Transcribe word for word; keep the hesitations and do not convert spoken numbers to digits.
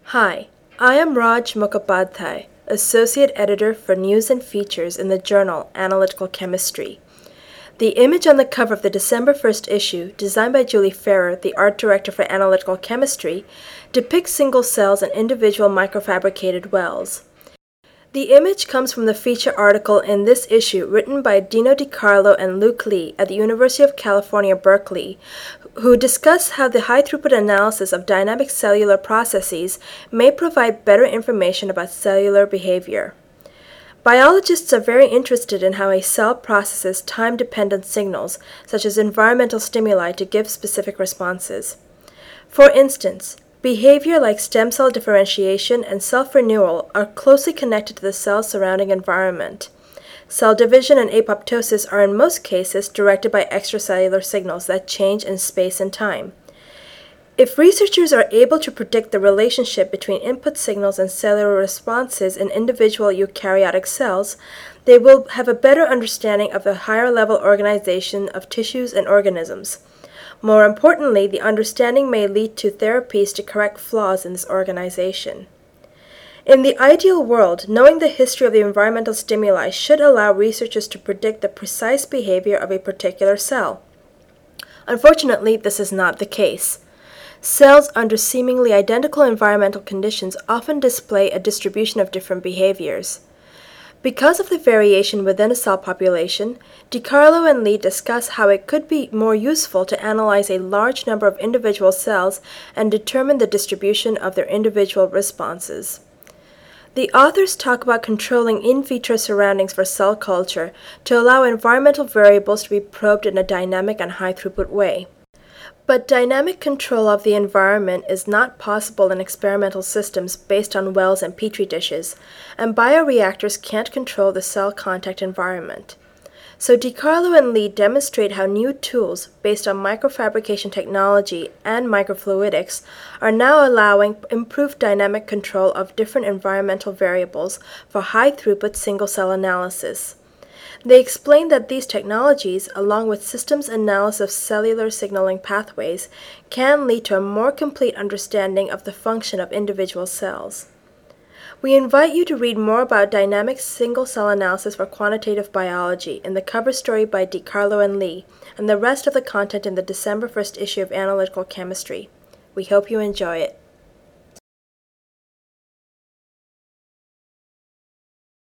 Hi, I am Raj Mukhopadhyay, Associate Editor for News and Features in the journal Analytical Chemistry. The image on the cover of the December first issue, designed by Julie Ferrer, the art director for Analytical Chemistry, depicts single cells and individual microfabricated wells. The image comes from the feature article in this issue written by Dino Di Carlo and Luke Lee at the University of California, Berkeley, who discuss how the high-throughput analysis of dynamic cellular processes may provide better information about cellular behavior. Biologists are very interested in how a cell processes time-dependent signals, such as environmental stimuli, to give specific responses. For instance, behavior like stem cell differentiation and self-renewal are closely connected to the cell's surrounding environment. Cell division and apoptosis are in most cases directed by extracellular signals that change in space and time. If researchers are able to predict the relationship between input signals and cellular responses in individual eukaryotic cells, they will have a better understanding of the higher-level organization of tissues and organisms. More importantly, the understanding may lead to therapies to correct flaws in this organization. In the ideal world, knowing the history of the environmental stimuli should allow researchers to predict the precise behavior of a particular cell. Unfortunately, this is not the case. Cells under seemingly identical environmental conditions often display a distribution of different behaviors. Because of the variation within a cell population, Di Carlo and Lee discuss how it could be more useful to analyze a large number of individual cells and determine the distribution of their individual responses. The authors talk about controlling in vitro surroundings for cell culture to allow environmental variables to be probed in a dynamic and high-throughput way. But dynamic control of the environment is not possible in experimental systems based on wells and petri dishes, and bioreactors can't control the cell contact environment. So Di Carlo and Lee demonstrate how new tools based on microfabrication technology and microfluidics are now allowing improved dynamic control of different environmental variables for high-throughput single-cell analysis. They explain that these technologies, along with systems analysis of cellular signaling pathways, can lead to a more complete understanding of the function of individual cells. We invite you to read more about dynamic single-cell analysis for quantitative biology in the cover story by Di Carlo and Lee, and the rest of the content in the December first issue of Analytical Chemistry. We hope you enjoy it.